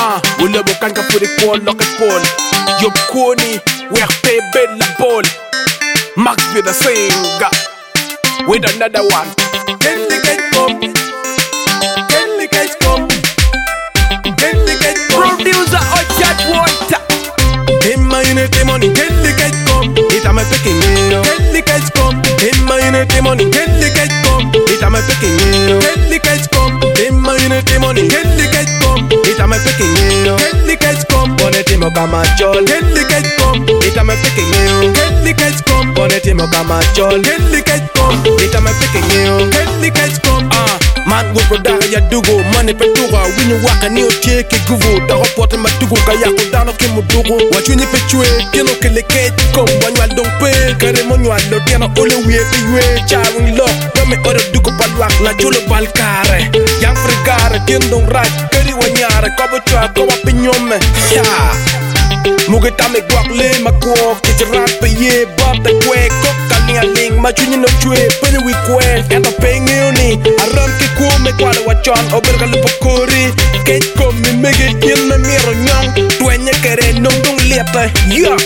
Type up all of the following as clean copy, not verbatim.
we love kan ka voor de kool, lock het pol. Job Koni, weg pe la bol. Max weer de singer, with another one. Kenny get come, Kenny get come, Kenny get come. Producer Ochat Water. In my unity money, Kenny get come. It am a picking hero. Kenny get come. In my unity money, Kenny get come. It am a picking hero. Kenny get come. In my unity money, Kenny get come. It am a picking hero. Kenny get come. Bonnet mo kama chol. Kenny get come. It am a picking hero. Kenny get come. Bonnet mo kama chol. Kenny get come. It am a picking hero. Kenny get come. Man go product ya dugo, money petuga. Win you waka ni otie ke guvu. Da report ma dugo kaya ko dano ke mudugo. What you ni pechwe, kino ke le ket kom. Wanwa don pe, kare monwa lo tiano ole wie pe yue. Chawing lo, no me ore dugo balwak la chulo balkare. Yang frigare, tiendong raj, kari wanyare. Kobo chwa, kowa pinyome. Ya. Mugeta me guak le ma kuok. Kichirat pe ye, bop te kwe. Kok kani aling, ma chuni no chwe. Pene we kwe, ento pengi uni. Aram ki kuo me kwale wachon. Oberga lupo kuri. Kate kom mi mege yin me miro nyong. Tuenye kere nung dung liete. Yeah.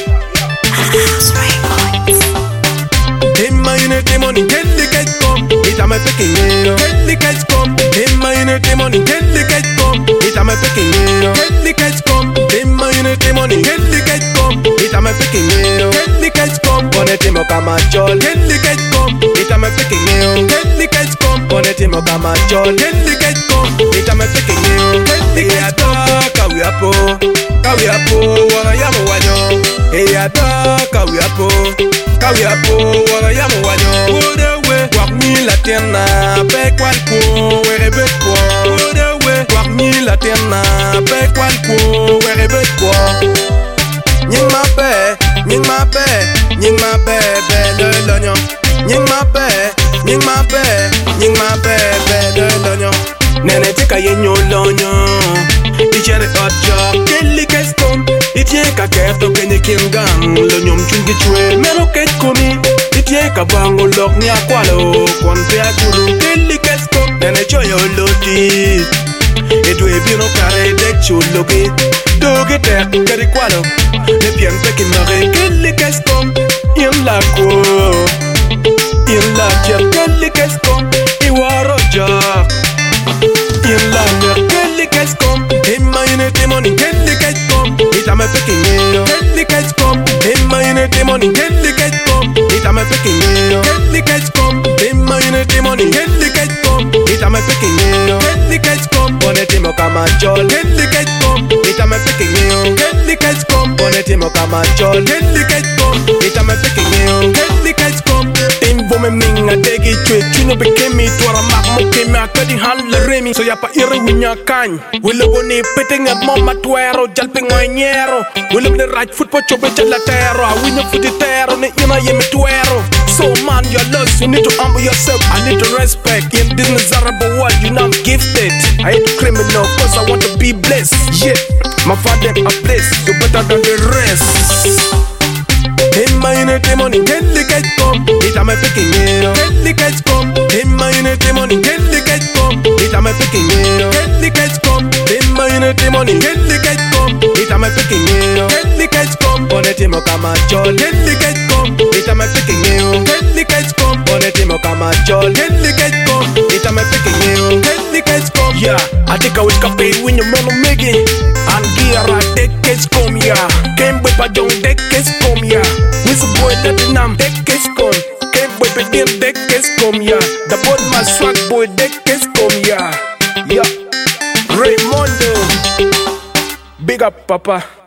In my unity money, Kenny get come. It am a picking hero. Kenny get come. In my unity money, Kenny get come. It am a picking hero. Kenny get come. In my unity money, Kenny get come. It am a picking hero. Kenny get come. Bonnet mo kama chol. Kenny get come. It am a picking hero. Kenny get come. Bonnet mo kama chol. Kenny get come. It am a picking hero. Kenny get come. Kawi apo, wana yamu wanyo. Hey ada kawi apo. Kawi apo, wana yamu wanyo. Udewe, wak mi la tiena, pe kwal ko, werebe ko. Udewe, wak mi la tiena, pe kwal ko, werebe ko. Nying ma be, be de lonyo. Nying ma be, be de lonyo. Nene tika yenyo lonyo. Ichere otjo, kelly kestom. Itie ka kerto kenye kingang. Lonyom chungi chwe, mero ket komi. Itie ka bango lok ni akwalo. Kwante aguru, kelly kestom. Nene choyo loti. Edwe bino kare dek chulogi. Doge tek kari kwalo. Le bien peki mare, kelly kestom. In la ko. In la tia, kelly kestom. Iwaro ja. In la mer, kelly kestom. In my unity money, Kenny get come. It am a picking hero. Kenny get come. In my unity money, Kenny get come. It am a picking hero. Kenny get come. In my unity money, Kenny get come. It am a picking hero. Kenny get come. Bonnet mo kama chol. Kenny get come. It am a picking hero. Kenny get come. Bonnet mo kama chol. Kenny get come. It am a picking hero. Kenny get come. Timbo me minga degi chwe. Chuno bekemi tuara mak mo kemi akadi handle remi. So yapa ire winya kany. Willow ni pitting at mama tuero, jalping nyero. Willow the right foot for chobe chalatero. I win for the terror, ina yemi tuero. So man, you're lost, you need to humble yourself. I need to respect. In this miserable world, you know I'm gifted. I ain't a criminal, cause I want to be blessed. Yeah, my father a blessed, you better than the rest. In my unity money, Kenny get come. It am a picking hero. Kenny get come. In my unity money, Kenny get come. It am a picking hero. Kenny get come. In my unity money, Kenny get come. It am a picking hero. Kenny get come. Bonnet mo kama chol. Kenny get come. It am a picking hero. Kenny get come. Bonnet mo kama chol. Kenny get come. It am a picking hero. Kenny get come. Yeah, I think I will cafe when you run on Meggy. And gear a deck is come ya. Came with a young deck is come ya. Miss boy let the nam deck is come. Came with a young deck is come ya. The boy my swag boy deck is come ya. Yeah, Raymondo. Big up, Papa.